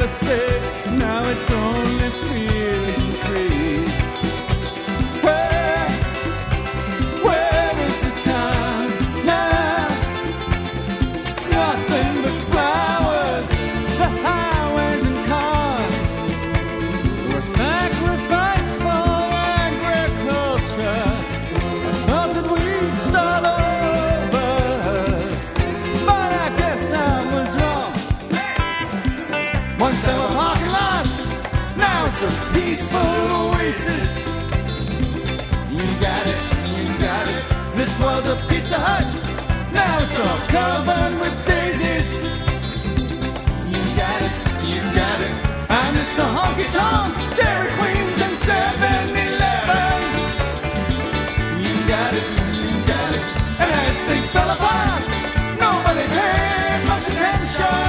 estate. Now it's only fields and trees. Where is the town now? It's nothing but flowers, the highways and cars were sacrificed for agriculture. I thought that we'd start over, but I guess I was wrong. Once there were parking lots, now it's a peaceful oasis. You got it, you got it. This was a Pizza Hut, now it's all covered with daisies. You got it, you got it. I miss the honky tonks, Dairy Queens, and 7-Elevens. You got it, you got it. And as things fell apart, nobody paid much attention.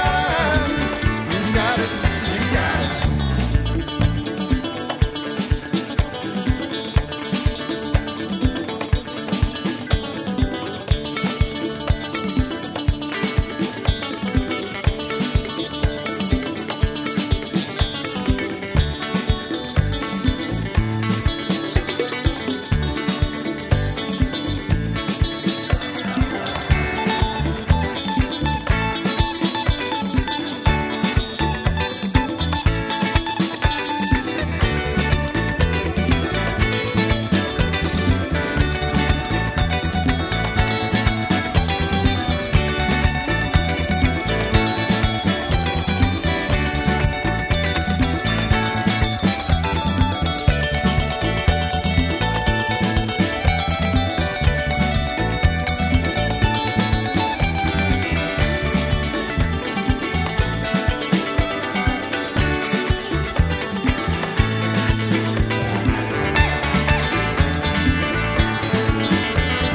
You got it, you got it.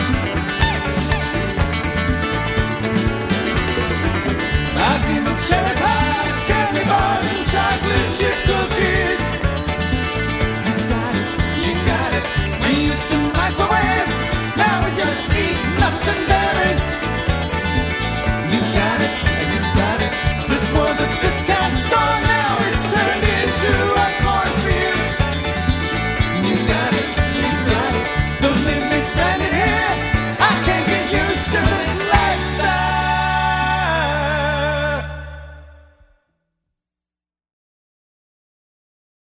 Cherry